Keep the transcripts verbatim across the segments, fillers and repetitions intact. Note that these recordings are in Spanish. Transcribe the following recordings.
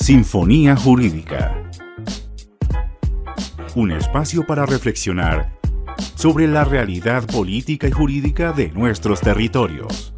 Sinfonía Jurídica. Un espacio para reflexionar sobre la realidad política y jurídica de nuestros territorios.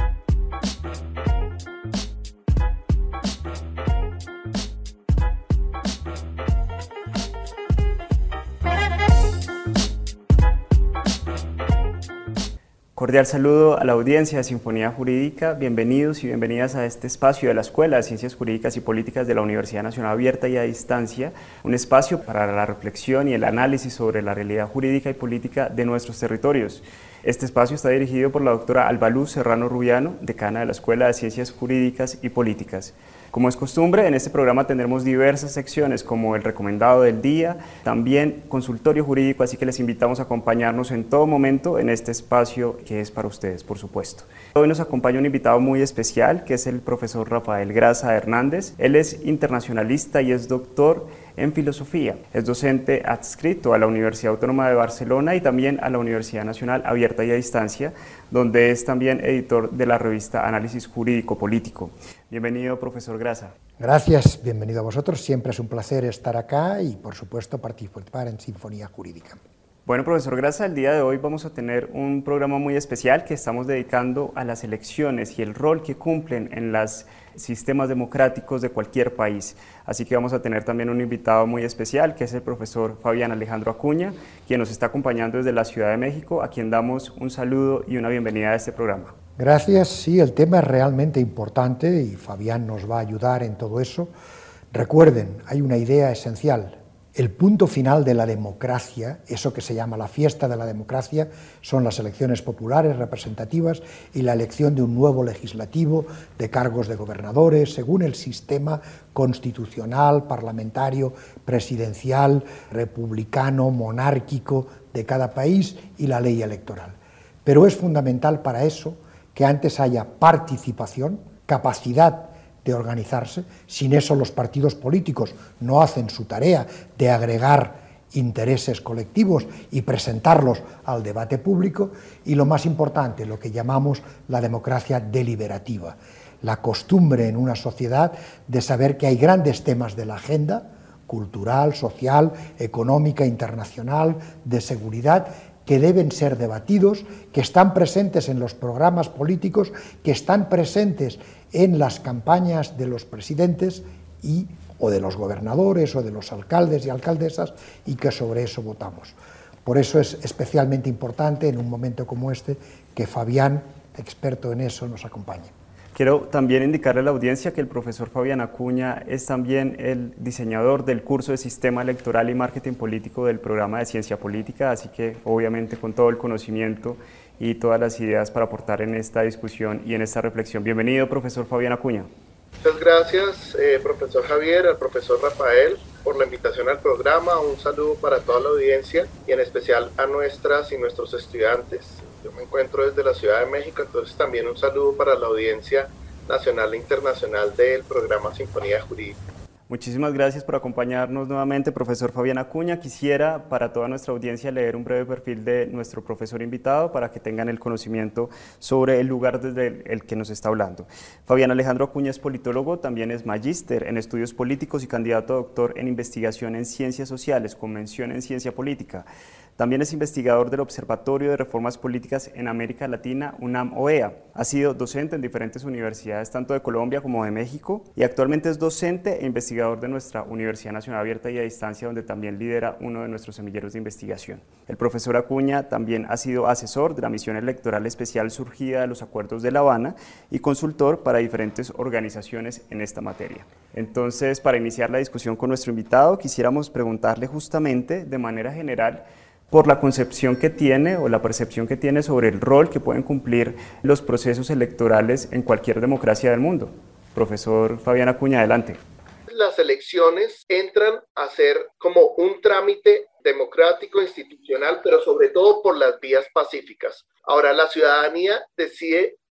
Cordial saludo a la audiencia de Sinfonía Jurídica, bienvenidos y bienvenidas a este espacio de la Escuela de Ciencias Jurídicas y Políticas de la Universidad Nacional Abierta y a Distancia, un espacio para la reflexión y el análisis sobre la realidad jurídica y política de nuestros territorios. Este espacio está dirigido por la doctora Alba Luz Serrano Rubiano, decana de la Escuela de Ciencias Jurídicas y Políticas. Como es costumbre, en este programa tendremos diversas secciones como el recomendado del día, también consultorio jurídico, así que les invitamos a acompañarnos en todo momento en este espacio que es para ustedes, por supuesto. Hoy nos acompaña un invitado muy especial, que es el profesor Rafael Graza Hernández. Él es internacionalista y es doctor en filosofía. Es docente adscrito a la Universidad Autónoma de Barcelona y también a la Universidad Nacional Abierta y a Distancia, donde es también editor de la revista Análisis Jurídico Político. Bienvenido, profesor Graza. Gracias, bienvenido a vosotros. Siempre es un placer estar acá y, por supuesto, participar en Sinfonía Jurídica. Bueno, profesor Graza, el día de hoy vamos a tener un programa muy especial que estamos dedicando a las elecciones y el rol que cumplen en los sistemas democráticos de cualquier país. Así que vamos a tener también un invitado muy especial, que es el profesor Fabián Alejandro Acuña, quien nos está acompañando desde la Ciudad de México, a quien damos un saludo y una bienvenida a este programa. Gracias, sí, el tema es realmente importante y Fabián nos va a ayudar en todo eso. Recuerden, hay una idea esencial. El punto final de la democracia, eso que se llama la fiesta de la democracia, son las elecciones populares representativas y la elección de un nuevo legislativo, de cargos de gobernadores, según el sistema constitucional, parlamentario, presidencial, republicano, monárquico de cada país y la ley electoral. Pero es fundamental para eso que antes haya participación, capacidad de organizarse. Sin eso los partidos políticos no hacen su tarea de agregar intereses colectivos y presentarlos al debate público, y lo más importante, lo que llamamos la democracia deliberativa, la costumbre en una sociedad de saber que hay grandes temas de la agenda cultural, social, económica, internacional, de seguridad, que deben ser debatidos, que están presentes en los programas políticos, que están presentes en las campañas de los presidentes y, o de los gobernadores o de los alcaldes y alcaldesas, y que sobre eso votamos. Por eso es especialmente importante en un momento como este que Fabián, experto en eso, nos acompañe. Quiero también indicarle a la audiencia que el profesor Fabián Acuña es también el diseñador del curso de Sistema Electoral y Marketing Político del programa de Ciencia Política, así que obviamente con todo el conocimiento y todas las ideas para aportar en esta discusión y en esta reflexión. Bienvenido, profesor Fabián Acuña. Muchas gracias, eh, profesor Javier, al profesor Rafael, por la invitación al programa. Un saludo para toda la audiencia y en especial a nuestras y nuestros estudiantes. Yo me encuentro desde la Ciudad de México, entonces también un saludo para la audiencia nacional e internacional del programa Sinfonía Jurídica. Muchísimas gracias por acompañarnos nuevamente, profesor Fabián Acuña. Quisiera para toda nuestra audiencia leer un breve perfil de nuestro profesor invitado para que tengan el conocimiento sobre el lugar desde el que nos está hablando. Fabián Alejandro Acuña es politólogo, también es magíster en estudios políticos y candidato a doctor en investigación en ciencias sociales, con mención en ciencia política. También es investigador del Observatorio de Reformas Políticas en América Latina, UNAM O E A. Ha sido docente en diferentes universidades, tanto de Colombia como de México, y actualmente es docente e investigador de nuestra Universidad Nacional Abierta y a Distancia, donde también lidera uno de nuestros semilleros de investigación. El profesor Acuña también ha sido asesor de la misión electoral especial surgida de los Acuerdos de La Habana y consultor para diferentes organizaciones en esta materia. Entonces, para iniciar la discusión con nuestro invitado, quisiéramos preguntarle justamente de manera general por la concepción que tiene o la percepción que tiene sobre el rol que pueden cumplir los procesos electorales en cualquier democracia del mundo. Profesor Fabián Acuña, adelante. Las elecciones entran a ser como un trámite democrático, institucional, pero sobre todo por las vías pacíficas. Ahora, la ciudadanía decide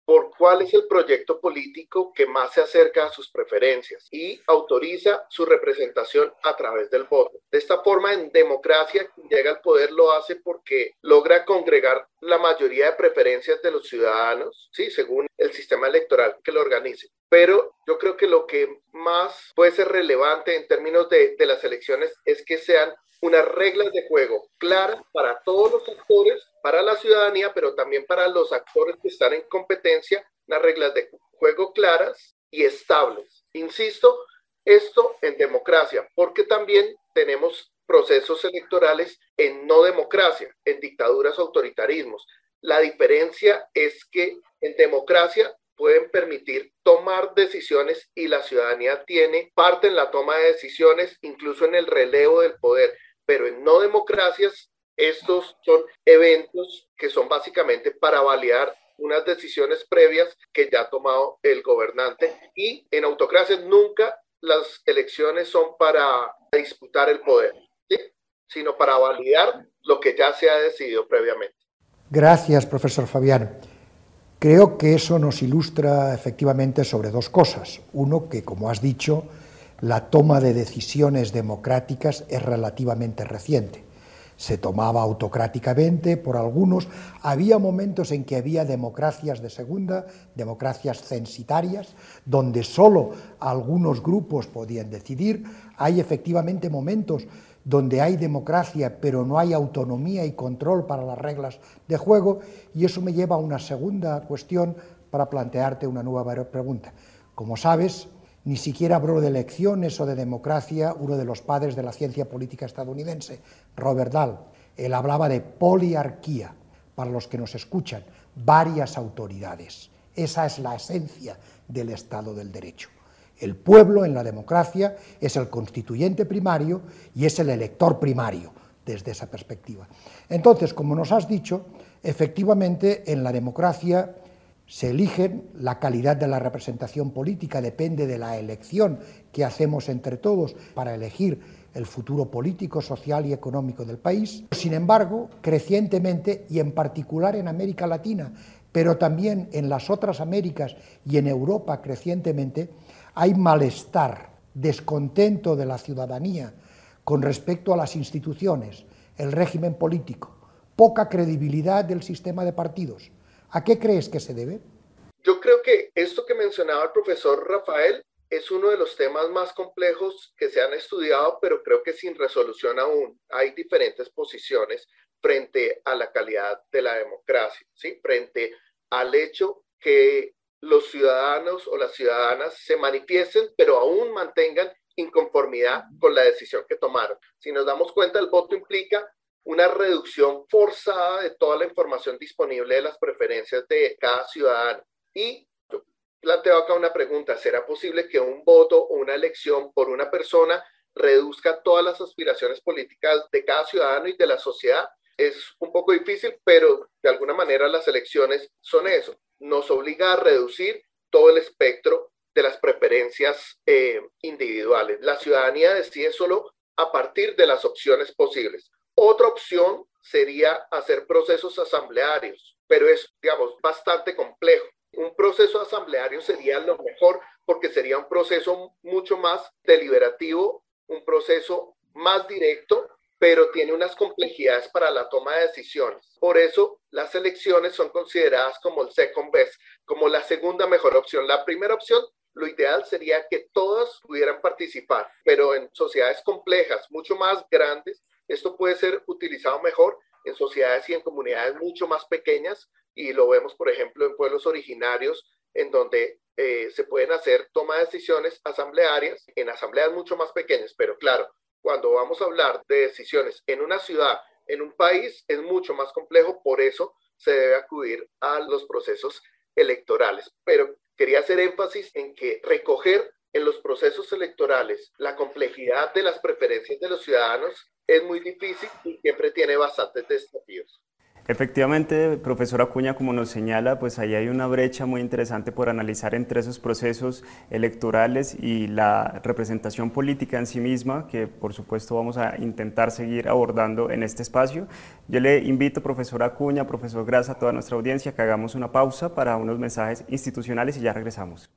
por cuál es el proyecto político que más se acerca a sus preferencias y autoriza su representación a través del voto. De esta forma, en democracia, quien llega al poder lo hace porque logra congregar la mayoría de preferencias de los ciudadanos, ¿sí?, según el sistema electoral que lo organice. Pero yo creo que lo que más puede ser relevante en términos de, de las elecciones es que sean unas reglas de juego claras para todos los actores, para la ciudadanía, pero también para los actores que están en competencia, unas reglas de juego claras y estables. Insisto, esto en democracia, porque también tenemos procesos electorales en no democracia, en dictaduras, autoritarismos. La diferencia es que en democracia pueden permitir tomar decisiones y la ciudadanía tiene parte en la toma de decisiones, incluso en el relevo del poder. Pero en no democracias, estos son eventos que son básicamente para validar unas decisiones previas que ya ha tomado el gobernante. Y en autocracias nunca las elecciones son para disputar el poder, ¿sí?, sino para validar lo que ya se ha decidido previamente. Gracias, profesor Fabián. Creo que eso nos ilustra efectivamente sobre dos cosas. Uno, que como has dicho, la toma de decisiones democráticas es relativamente reciente. Se tomaba autocráticamente por algunos, había momentos en que había democracias de segunda, democracias censitarias, donde solo algunos grupos podían decidir. Hay efectivamente momentos donde hay democracia, pero no hay autonomía y control para las reglas de juego, y eso me lleva a una segunda cuestión para plantearte una nueva pregunta. Como sabes, ni siquiera habló de elecciones o de democracia uno de los padres de la ciencia política estadounidense, Robert Dahl. Él hablaba de poliarquía, para los que nos escuchan, varias autoridades. Esa es la esencia del Estado del Derecho. El pueblo en la democracia es el constituyente primario y es el elector primario desde esa perspectiva. Entonces, como nos has dicho, efectivamente en la democracia se eligen, la calidad de la representación política depende de la elección que hacemos entre todos para elegir el futuro político, social y económico del país. Sin embargo, crecientemente, y en particular en América Latina, pero también en las otras Américas y en Europa crecientemente, hay malestar, descontento de la ciudadanía con respecto a las instituciones, el régimen político, poca credibilidad del sistema de partidos. ¿A qué crees que se debe? Yo creo que esto que mencionaba el profesor Rafael es uno de los temas más complejos que se han estudiado, pero creo que sin resolución aún. Hay diferentes posiciones frente a la calidad de la democracia, ¿sí?, frente al hecho que los ciudadanos o las ciudadanas se manifiesten, pero aún mantengan inconformidad con la decisión que tomaron. Si nos damos cuenta, el voto implica una reducción forzada de toda la información disponible de las preferencias de cada ciudadano. Y yo planteo acá una pregunta: ¿será posible que un voto o una elección por una persona reduzca todas las aspiraciones políticas de cada ciudadano y de la sociedad? Es un poco difícil, pero de alguna manera las elecciones son eso. Nos obliga a reducir todo el espectro de las preferencias eh, individuales. La ciudadanía decide solo a partir de las opciones posibles. Otra opción sería hacer procesos asamblearios, pero es, digamos, bastante complejo. Un proceso asambleario sería lo mejor porque sería un proceso mucho más deliberativo, un proceso más directo, pero tiene unas complejidades para la toma de decisiones. Por eso las elecciones son consideradas como el second best, como la segunda mejor opción. La primera opción, lo ideal sería que todas pudieran participar, pero en sociedades complejas, mucho más grandes, esto puede ser utilizado mejor en sociedades y en comunidades mucho más pequeñas, y lo vemos, por ejemplo, en pueblos originarios, en donde eh, se pueden hacer toma de decisiones asamblearias, en asambleas mucho más pequeñas. Pero claro, cuando vamos a hablar de decisiones en una ciudad, en un país, es mucho más complejo, por eso se debe acudir a los procesos electorales. Pero quería hacer énfasis en que recoger en los procesos electorales la complejidad de las preferencias de los ciudadanos es muy difícil y siempre tiene bastantes desafíos. Efectivamente, profesor Acuña, como nos señala, pues ahí hay una brecha muy interesante por analizar entre esos procesos electorales y la representación política en sí misma, que por supuesto vamos a intentar seguir abordando en este espacio. Yo le invito, profesor Acuña, profesor Grasa, a toda nuestra audiencia, que hagamos una pausa para unos mensajes institucionales y ya regresamos.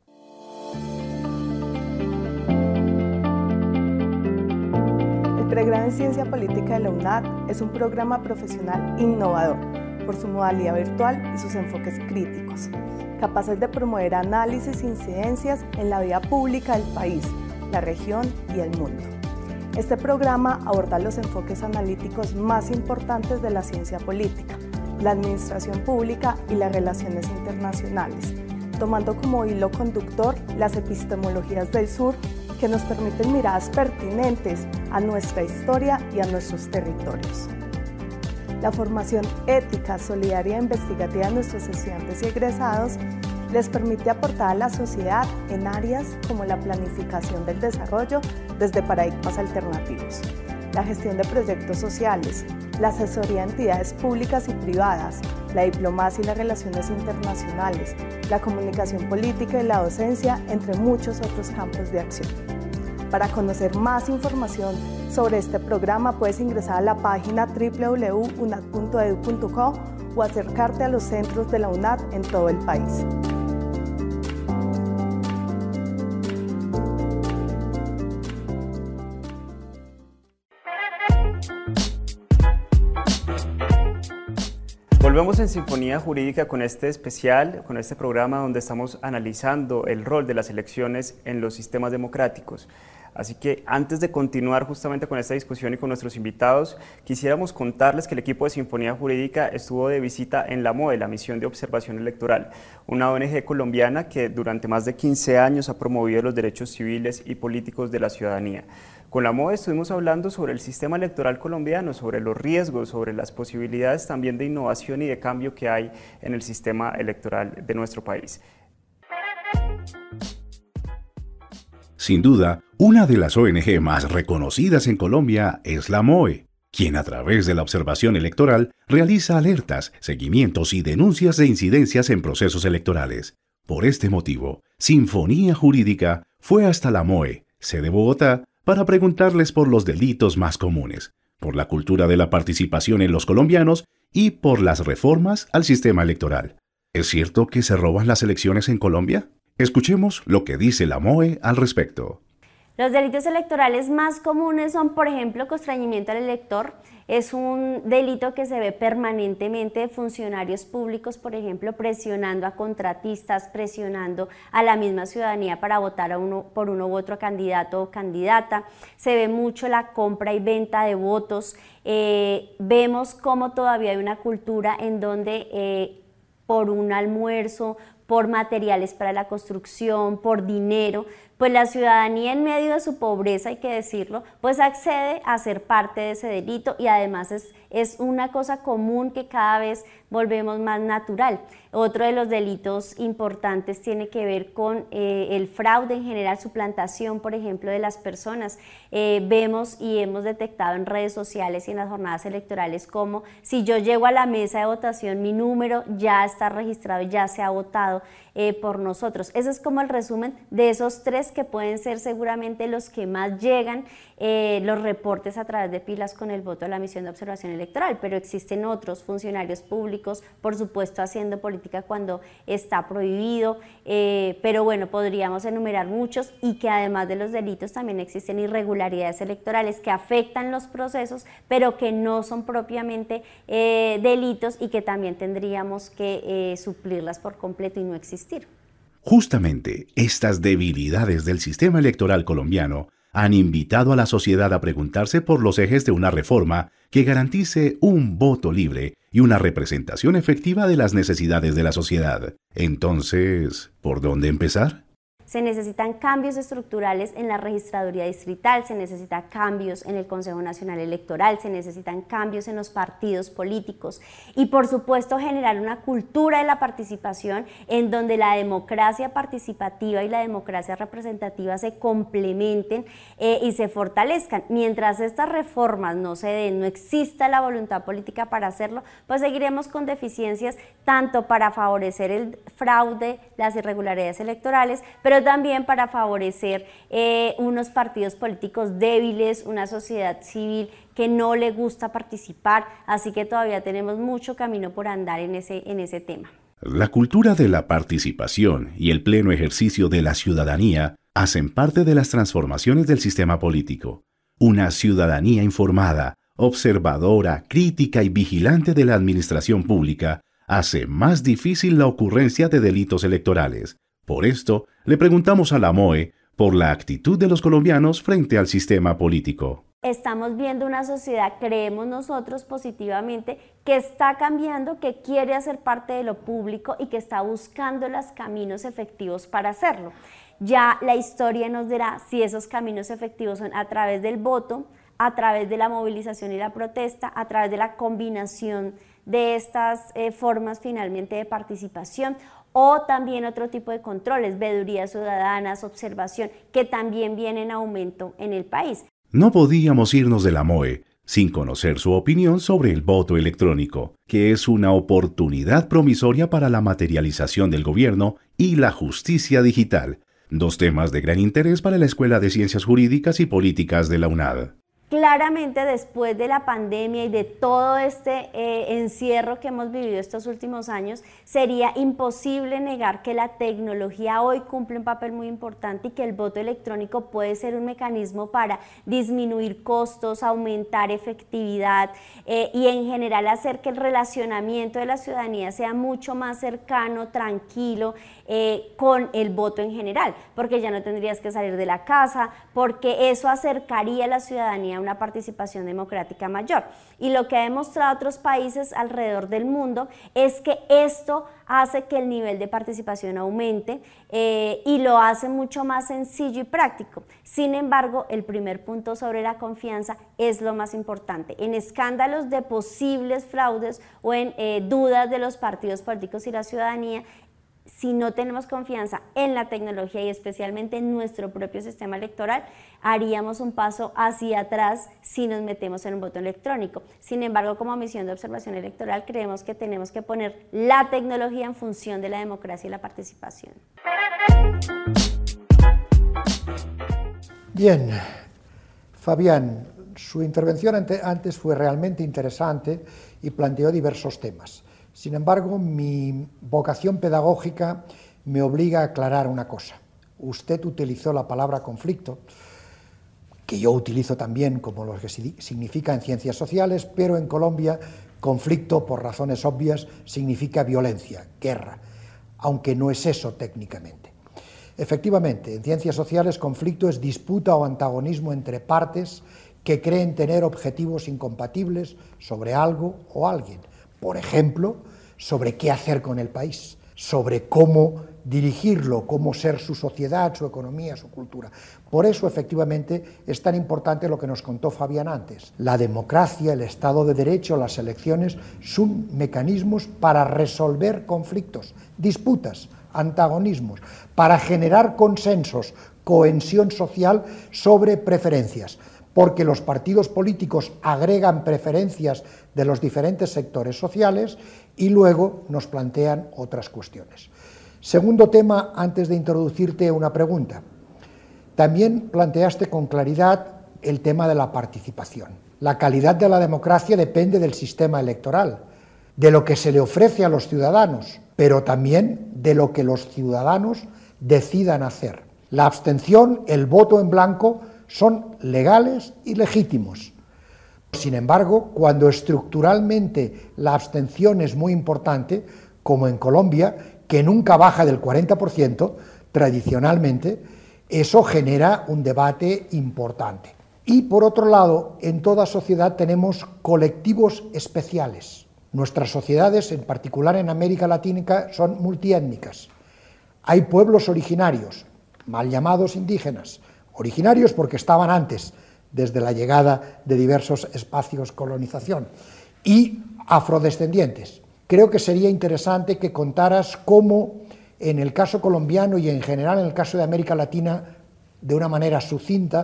El pregrado en Ciencia Política de la UNAD es un programa profesional innovador por su modalidad virtual y sus enfoques críticos, capaces de promover análisis e incidencias en la vida pública del país, la región y el mundo. Este programa aborda los enfoques analíticos más importantes de la ciencia política, la administración pública y las relaciones internacionales, tomando como hilo conductor las epistemologías del sur que nos permiten miradas pertinentes a nuestra historia y a nuestros territorios. La formación ética, solidaria e investigativa de nuestros estudiantes y egresados les permite aportar a la sociedad en áreas como la planificación del desarrollo desde paradigmas alternativos, la gestión de proyectos sociales, la asesoría a entidades públicas y privadas, la diplomacia y las relaciones internacionales, la comunicación política y la docencia, entre muchos otros campos de acción. Para conocer más información sobre este programa puedes ingresar a la página doble u doble u doble u punto unad punto edu punto co o acercarte a los centros de la UNAD en todo el país. Volvemos en Sinfonía Jurídica con este especial, con este programa donde estamos analizando el rol de las elecciones en los sistemas democráticos. Así que antes de continuar justamente con esta discusión y con nuestros invitados, quisiéramos contarles que el equipo de Sinfonía Jurídica estuvo de visita en la MOE, la Misión de Observación Electoral, una O N G colombiana que durante más de quince años ha promovido los derechos civiles y políticos de la ciudadanía. Con la MOE estuvimos hablando sobre el sistema electoral colombiano, sobre los riesgos, sobre las posibilidades también de innovación y de cambio que hay en el sistema electoral de nuestro país. Sin duda, una de las O N G más reconocidas en Colombia es la MOE, quien a través de la observación electoral realiza alertas, seguimientos y denuncias de incidencias en procesos electorales. Por este motivo, Sinfonía Jurídica fue hasta la MOE, sede Bogotá, para preguntarles por los delitos más comunes, por la cultura de la participación en los colombianos y por las reformas al sistema electoral. ¿Es cierto que se roban las elecciones en Colombia? Escuchemos lo que dice la MOE al respecto. Los delitos electorales más comunes son, por ejemplo, constreñimiento al elector. Es un delito que se ve permanentemente de funcionarios públicos, por ejemplo, presionando a contratistas, presionando a la misma ciudadanía para votar a uno, por uno u otro candidato o candidata. Se ve mucho la compra y venta de votos. Eh, vemos cómo todavía hay una cultura en donde eh, por un almuerzo, por materiales para la construcción, por dinero, pues la ciudadanía en medio de su pobreza, hay que decirlo, pues accede a ser parte de ese delito y además es, es una cosa común que cada vez volvemos más natural. Otro de los delitos importantes tiene que ver con eh, el fraude en general, suplantación, por ejemplo, de las personas. Eh, vemos y hemos detectado en redes sociales y en las jornadas electorales como si yo llego a la mesa de votación, mi número ya está registrado, ya se ha votado eh, por nosotros. Ese es como el resumen de esos tres que pueden ser seguramente los que más llegan eh, los reportes a través de pilas con el voto de la Misión de Observación Electoral, pero existen otros funcionarios públicos, por supuesto haciendo política cuando está prohibido, eh, pero bueno, podríamos enumerar muchos y que además de los delitos también existen irregularidades electorales que afectan los procesos, pero que no son propiamente eh, delitos y que también tendríamos que eh, suplirlas por completo y no existir. Justamente, estas debilidades del sistema electoral colombiano han invitado a la sociedad a preguntarse por los ejes de una reforma que garantice un voto libre y una representación efectiva de las necesidades de la sociedad. Entonces, ¿por dónde empezar? se necesitan cambios estructurales en la registraduría distrital, se necesitan cambios en el Consejo Nacional Electoral, se necesitan cambios en los partidos políticos y por supuesto generar una cultura de la participación en donde la democracia participativa y la democracia representativa se complementen eh, y se fortalezcan. Mientras estas reformas no se den, no exista la voluntad política para hacerlo, pues seguiremos con deficiencias tanto para favorecer el fraude, las irregularidades electorales, pero también para favorecer eh, unos partidos políticos débiles, una sociedad civil que no le gusta participar, así que todavía tenemos mucho camino por andar en ese, en ese tema. La cultura de la participación y el pleno ejercicio de la ciudadanía hacen parte de las transformaciones del sistema político. Una ciudadanía informada, observadora, crítica y vigilante de la administración pública hace más difícil la ocurrencia de delitos electorales. Por esto, le preguntamos a la M O E por la actitud de los colombianos frente al sistema político. Estamos viendo una sociedad, creemos nosotros positivamente, que está cambiando, que quiere hacer parte de lo público y que está buscando los caminos efectivos para hacerlo. Ya la historia nos dirá si esos caminos efectivos son a través del voto, a través de la movilización y la protesta, a través de la combinación de estas eh, formas finalmente de participación, o también otro tipo de controles, veedurías ciudadanas, observación, que también viene en aumento en el país. No podíamos irnos de la M O E sin conocer su opinión sobre el voto electrónico, que es una oportunidad promisoria para la materialización del gobierno y la justicia digital, dos temas de gran interés para la Escuela de Ciencias Jurídicas y Políticas de la UNAD. Claramente después de la pandemia y de todo este eh, encierro que hemos vivido estos últimos años, sería imposible negar que la tecnología hoy cumple un papel muy importante y que el voto electrónico puede ser un mecanismo para disminuir costos, aumentar efectividad eh, y en general hacer que el relacionamiento de la ciudadanía sea mucho más cercano, tranquilo, eh, con el voto en general, porque ya no tendrías que salir de la casa, porque eso acercaría a la ciudadanía a una participación democrática mayor. Y lo que ha demostrado otros países alrededor del mundo es que esto hace que el nivel de participación aumente eh, y lo hace mucho más sencillo y práctico. Sin embargo, el primer punto sobre la confianza es lo más importante. En escándalos de posibles fraudes o en eh, dudas de los partidos políticos y la ciudadanía, si no tenemos confianza en la tecnología y especialmente en nuestro propio sistema electoral, haríamos un paso hacia atrás si nos metemos en un voto electrónico. Sin embargo, como misión de observación electoral, creemos que tenemos que poner la tecnología en función de la democracia y la participación. Bien, Fabián, su intervención ante, antes fue realmente interesante y planteó diversos temas. Sin embargo, mi vocación pedagógica me obliga a aclarar una cosa. Usted utilizó la palabra conflicto, que yo utilizo también como lo que significa en ciencias sociales, pero en Colombia conflicto, por razones obvias, significa violencia, guerra, aunque no es eso técnicamente. Efectivamente, en ciencias sociales conflicto es disputa o antagonismo entre partes que creen tener objetivos incompatibles sobre algo o alguien. Por ejemplo, sobre qué hacer con el país, sobre cómo dirigirlo, cómo ser su sociedad, su economía, su cultura. Por eso, efectivamente, es tan importante lo que nos contó Fabián antes. La democracia, el Estado de Derecho, las elecciones son mecanismos para resolver conflictos, disputas, antagonismos, para generar consensos, cohesión social sobre preferencias, porque los partidos políticos agregan preferencias de los diferentes sectores sociales y luego nos plantean otras cuestiones. Segundo tema, antes de introducirte una pregunta. También planteaste con claridad el tema de la participación. La calidad de la democracia depende del sistema electoral, de lo que se le ofrece a los ciudadanos, pero también de lo que los ciudadanos decidan hacer. La abstención, el voto en blanco, son legales y legítimos. Sin embargo, cuando estructuralmente la abstención es muy importante, como en Colombia, que nunca baja del cuarenta por ciento, tradicionalmente, eso genera un debate importante. Y por otro lado, en toda sociedad tenemos colectivos especiales. Nuestras sociedades, en particular en América Latina, son multiétnicas. Hay pueblos originarios, mal llamados indígenas, originarios porque estaban antes, desde la llegada de diversos espacios colonización, y afrodescendientes. Creo que sería interesante que contaras cómo en el caso colombiano y en general en el caso de América Latina, de una manera sucinta,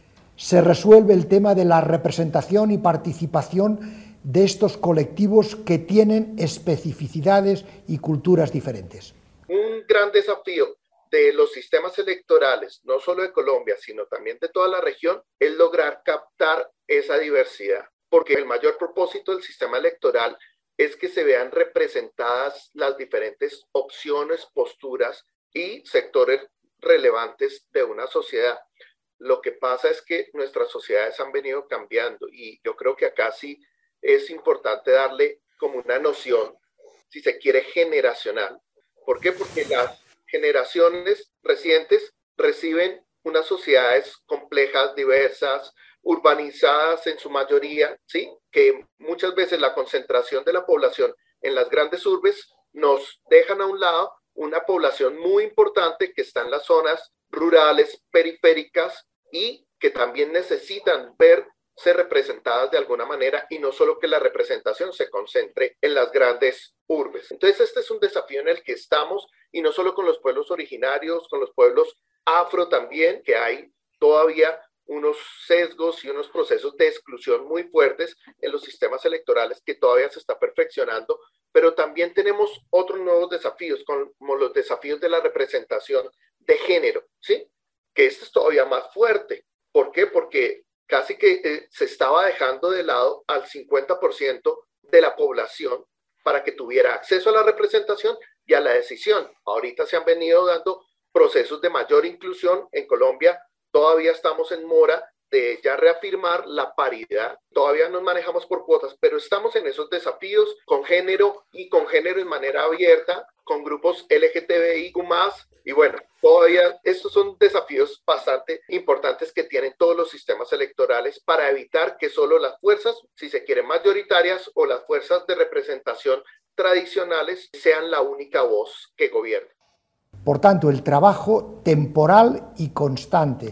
se resuelve el tema de la representación y participación de estos colectivos que tienen especificidades y culturas diferentes. Un gran desafío de los sistemas electorales, no solo de Colombia, sino también de toda la región, es lograr captar esa diversidad, porque el mayor propósito del sistema electoral es que se vean representadas las diferentes opciones, posturas y sectores relevantes de una sociedad. Lo que pasa es que nuestras sociedades han venido cambiando y yo creo que acá sí es importante darle como una noción, si se quiere, generacional. ¿Por qué? Porque las generaciones recientes reciben unas sociedades complejas, diversas, urbanizadas en su mayoría, ¿sí? Que muchas veces la concentración de la población en las grandes urbes nos dejan a un lado una población muy importante que está en las zonas rurales, periféricas y que también necesitan verse representadas de alguna manera y no solo que la representación se concentre en las grandes urbes. Entonces este es un desafío en el que estamos y no solo con los pueblos originarios, con los pueblos afro también, que hay todavía unos sesgos y unos procesos de exclusión muy fuertes en los sistemas electorales que todavía se está perfeccionando, pero también tenemos otros nuevos desafíos, como los desafíos de la representación de género, ¿sí? Que este es todavía más fuerte. ¿Por qué? Porque casi que eh, se estaba dejando de lado al cincuenta por ciento de la población para que tuviera acceso a la representación y a la decisión. Ahorita se han venido dando procesos de mayor inclusión en Colombia. Todavía estamos en mora de ya reafirmar la paridad. Todavía nos manejamos por cuotas, pero estamos en esos desafíos con género y con género en manera abierta, con grupos L G T B I Q más. Y bueno, todavía estos son desafíos bastante importantes que tienen todos los sistemas electorales para evitar que solo las fuerzas, si se quieren mayoritarias, o las fuerzas de representación tradicionales sean la única voz que gobierne. Por tanto, el trabajo temporal y constante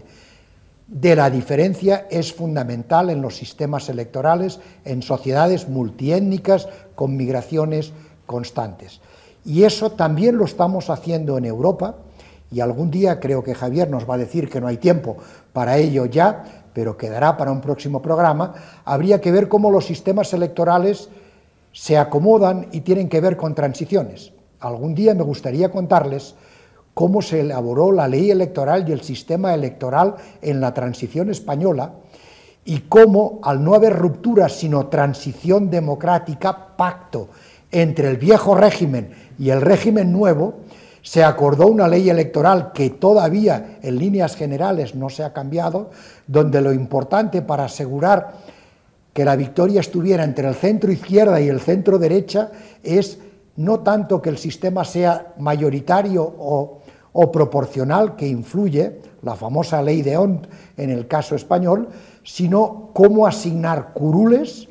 de la diferencia es fundamental en los sistemas electorales, en sociedades multiétnicas con migraciones constantes. Y eso también lo estamos haciendo en Europa, y algún día creo que Javier nos va a decir que no hay tiempo para ello ya, pero quedará para un próximo programa. Habría que ver cómo los sistemas electorales se acomodan y tienen que ver con transiciones. Algún día me gustaría contarles cómo se elaboró la ley electoral y el sistema electoral en la transición española y cómo, al no haber ruptura sino transición democrática, pacto entre el viejo régimen y el régimen nuevo, se acordó una ley electoral que todavía en líneas generales no se ha cambiado, donde lo importante para asegurar que la victoria estuviera entre el centro izquierda y el centro derecha es no tanto que el sistema sea mayoritario o, o proporcional, que influye, la famosa ley de Hont en el caso español, sino cómo asignar curules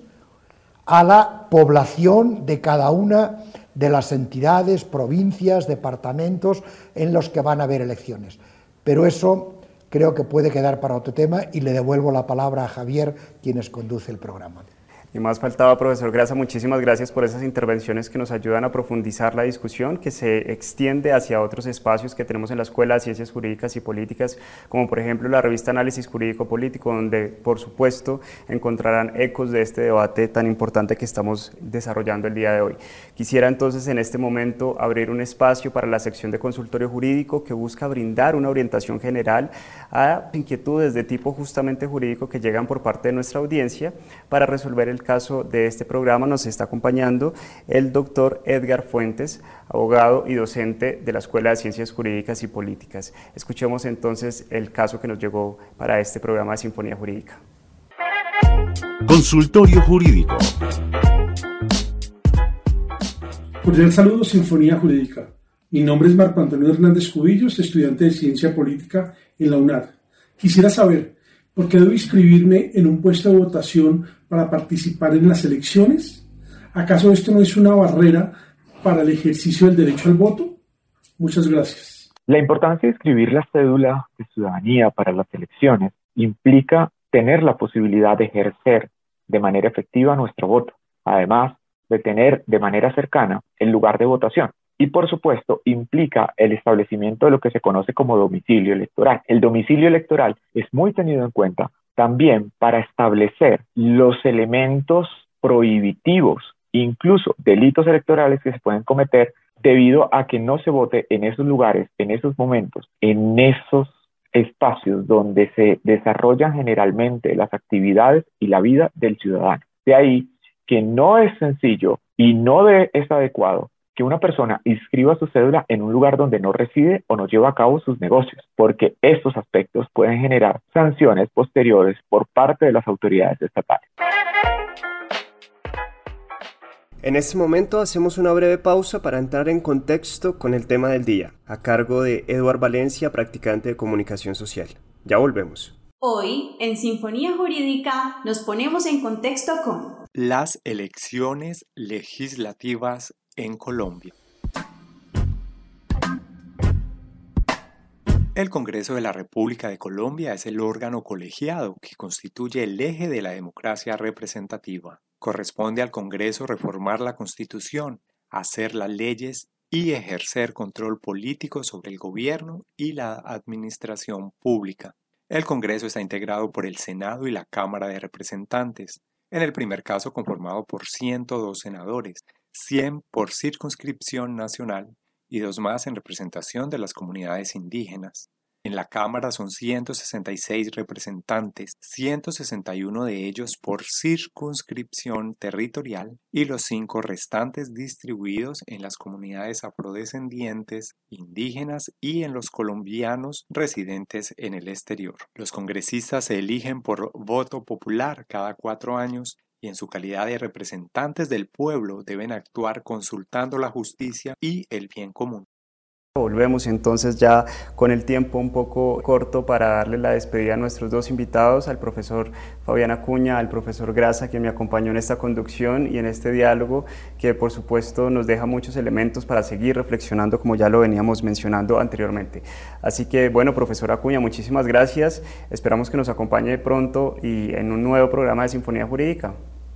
a la población de cada una de las entidades, provincias, departamentos en los que van a haber elecciones. Pero eso creo que puede quedar para otro tema y le devuelvo la palabra a Javier, quien conduce el programa. Y más faltaba, profesor Graza, muchísimas gracias por esas intervenciones que nos ayudan a profundizar la discusión, que se extiende hacia otros espacios que tenemos en la Escuela de Ciencias Jurídicas y Políticas, como por ejemplo la revista Análisis Jurídico Político, donde por supuesto encontrarán ecos de este debate tan importante que estamos desarrollando el día de hoy. Quisiera entonces en este momento abrir un espacio para la sección de consultorio jurídico que busca brindar una orientación general a inquietudes de tipo justamente jurídico que llegan por parte de nuestra audiencia. Para resolver el caso de este programa nos está acompañando el doctor Edgar Fuentes, abogado y docente de la Escuela de Ciencias Jurídicas y Políticas. Escuchemos entonces el caso que nos llegó para este programa de Sinfonía Jurídica. Consultorio Jurídico. Cordial saludo, Sinfonía Jurídica. Mi nombre es Marco Antonio Hernández Cubillos, estudiante de Ciencia Política en la UNAD. Quisiera saber, ¿por qué debo inscribirme en un puesto de votación para participar en las elecciones? ¿Acaso esto no es una barrera para el ejercicio del derecho al voto? Muchas gracias. La importancia de inscribir la cédula de ciudadanía para las elecciones implica tener la posibilidad de ejercer de manera efectiva nuestro voto, además de tener de manera cercana el lugar de votación. Y por supuesto implica el establecimiento de lo que se conoce como domicilio electoral. El domicilio electoral es muy tenido en cuenta también para establecer los elementos prohibitivos, incluso delitos electorales que se pueden cometer debido a que no se vote en esos lugares, en esos momentos, en esos espacios donde se desarrollan generalmente las actividades y la vida del ciudadano. De ahí que no es sencillo y no es adecuado que una persona inscriba su cédula en un lugar donde no reside o no lleva a cabo sus negocios, porque estos aspectos pueden generar sanciones posteriores por parte de las autoridades estatales. En este momento hacemos una breve pausa para entrar en contexto con el tema del día, a cargo de Eduard Valencia, practicante de comunicación social. Ya volvemos. Hoy, en Sinfonía Jurídica, nos ponemos en contexto con las elecciones legislativas en Colombia. El Congreso de la República de Colombia es el órgano colegiado que constituye el eje de la democracia representativa. Corresponde al Congreso reformar la Constitución, hacer las leyes y ejercer control político sobre el gobierno y la administración pública. El Congreso está integrado por el Senado y la Cámara de Representantes, en el primer caso conformado por ciento dos senadores, cien por circunscripción nacional y dos más en representación de las comunidades indígenas. En la Cámara son ciento sesenta y seis representantes, ciento sesenta y uno de ellos por circunscripción territorial y los cinco restantes distribuidos en las comunidades afrodescendientes, indígenas y en los colombianos residentes en el exterior. Los congresistas se eligen por voto popular cada cuatro años y en su calidad de representantes del pueblo deben actuar consultando la justicia y el bien común. Volvemos entonces ya con el tiempo un poco corto para darle la despedida a nuestros dos invitados, al profesor Fabián Acuña, al profesor Grasa, quien me acompañó en esta conducción y en este diálogo, que por supuesto nos deja muchos elementos para seguir reflexionando, como ya lo veníamos mencionando anteriormente. Así que bueno, profesor Acuña, muchísimas gracias, esperamos que nos acompañe pronto y en un nuevo programa de Sinfonía Jurídica.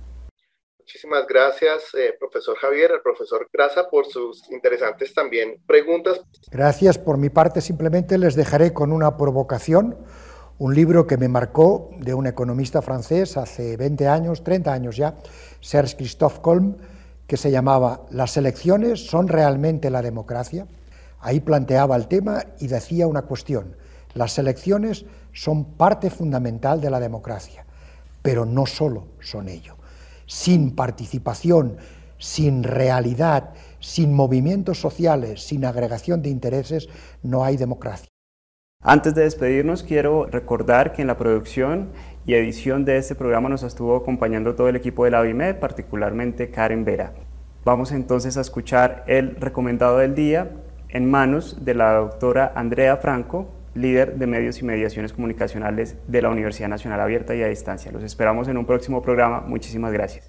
Muchísimas gracias, eh, profesor Javier, al profesor Grasa, por sus interesantes también preguntas. Gracias. Por mi parte, simplemente les dejaré con una provocación, un libro que me marcó de un economista francés hace veinte años, treinta años ya, Serge Christophe Colomb, que se llamaba ¿Las elecciones son realmente la democracia? Ahí planteaba el tema y decía una cuestión: las elecciones son parte fundamental de la democracia, pero no solo son ello. Sin participación, sin realidad, sin movimientos sociales, sin agregación de intereses, no hay democracia. Antes de despedirnos, quiero recordar que en la producción y edición de este programa nos estuvo acompañando todo el equipo de la B I M E D, particularmente Karen Vera. Vamos entonces a escuchar el recomendado del día en manos de la doctora Andrea Franco, líder de medios y mediaciones comunicacionales de la Universidad Nacional Abierta y a Distancia. Los esperamos en un próximo programa. Muchísimas gracias.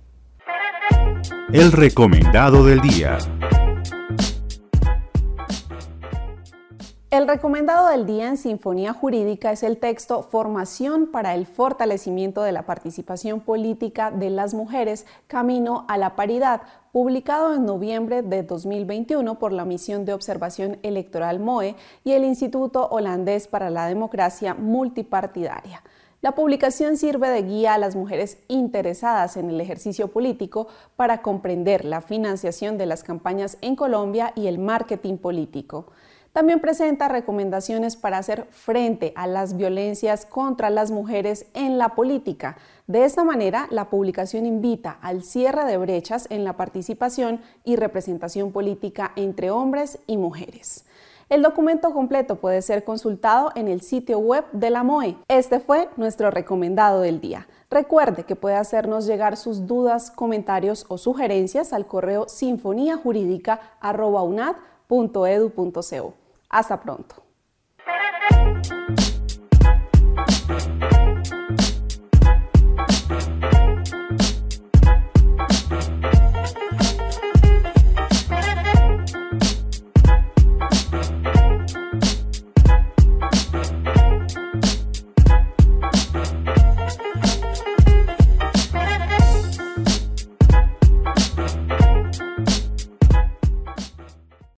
El recomendado del día. El recomendado del día en Sinfonía Jurídica es el texto Formación para el fortalecimiento de la participación política de las mujeres, camino a la paridad, publicado en noviembre de dos mil veintiuno por la Misión de Observación Electoral M O E y el Instituto Holandés para la Democracia Multipartidaria. La publicación sirve de guía a las mujeres interesadas en el ejercicio político para comprender la financiación de las campañas en Colombia y el marketing político. También presenta recomendaciones para hacer frente a las violencias contra las mujeres en la política. De esta manera, la publicación invita al cierre de brechas en la participación y representación política entre hombres y mujeres. El documento completo puede ser consultado en el sitio web de la M O E. Este fue nuestro recomendado del día. Recuerde que puede hacernos llegar sus dudas, comentarios o sugerencias al correo sinfonia jurídica arroba unad punto edu punto co. Hasta pronto.